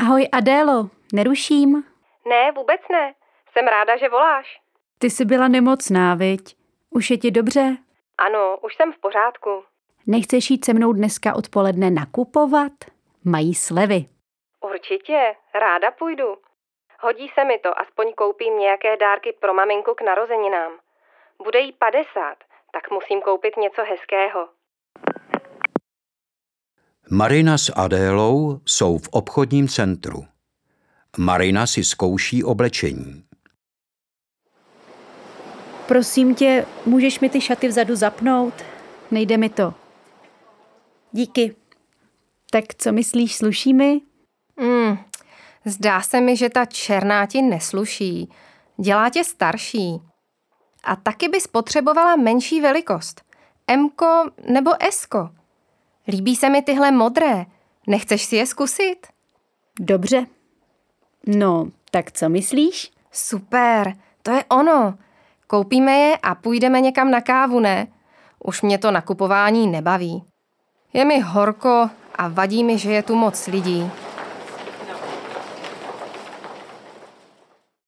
Ahoj Adélo, neruším? Ne, vůbec ne. Jsem ráda, že voláš. Ty jsi byla nemocná, viď? Už je ti dobře? Ano, už jsem v pořádku. Nechceš jít se mnou dneska odpoledne nakupovat? Mají slevy. Určitě, ráda půjdu. Hodí se mi to, aspoň koupím nějaké dárky pro maminku k narozeninám. Bude jí 50, tak musím koupit něco hezkého. Marina s Adélou jsou v obchodním centru. Marina si zkouší oblečení. Prosím tě, můžeš mi ty šaty vzadu zapnout? Nejde mi to. Díky. Tak co myslíš, sluší mi? Zdá se mi, že ta černá ti nesluší. Dělá tě starší. A taky bys potřebovala menší velikost. Mko nebo Sko. Líbí se mi tyhle modré. Nechceš si je zkusit? Dobře. No, tak co myslíš? Super, to je ono. Koupíme je a půjdeme někam na kávu, ne? Už mě to nakupování nebaví. Je mi horko a vadí mi, že je tu moc lidí.